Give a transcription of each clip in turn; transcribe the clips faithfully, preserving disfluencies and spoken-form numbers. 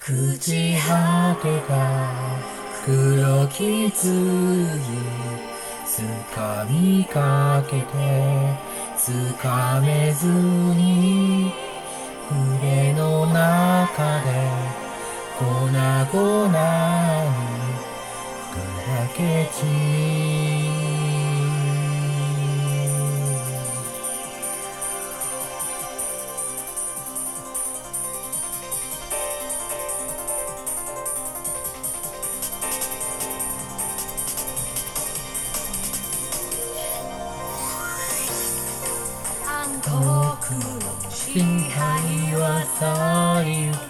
朽ち果てた黒き筋掴みかけて掴めずに筆の中で粉々に砕け散る遠くの支配は去りゆき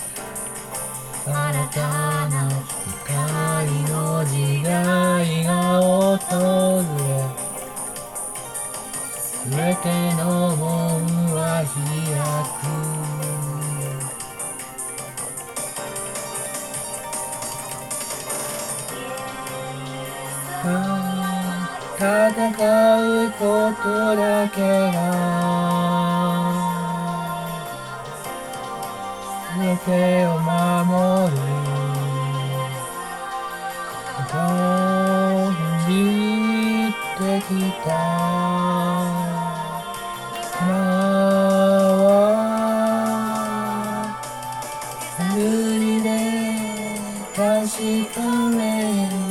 新たな光の時代が訪れすべての門は開く戦うことだけが全てを守る飛びてきた今は無理で確かめる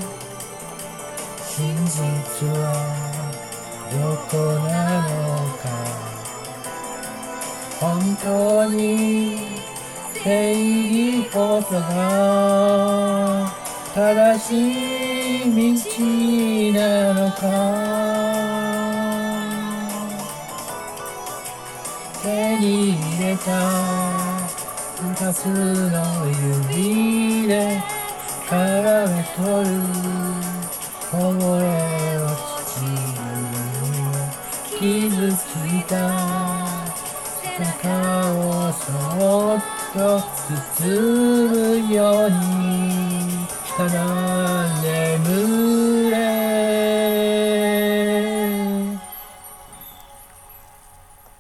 真実はどこなのか本当に正義こそが正しい道なのか手に入れた二つの指で絡め取るこぼれ落ちる傷ついた背中をそっと包むようにただ眠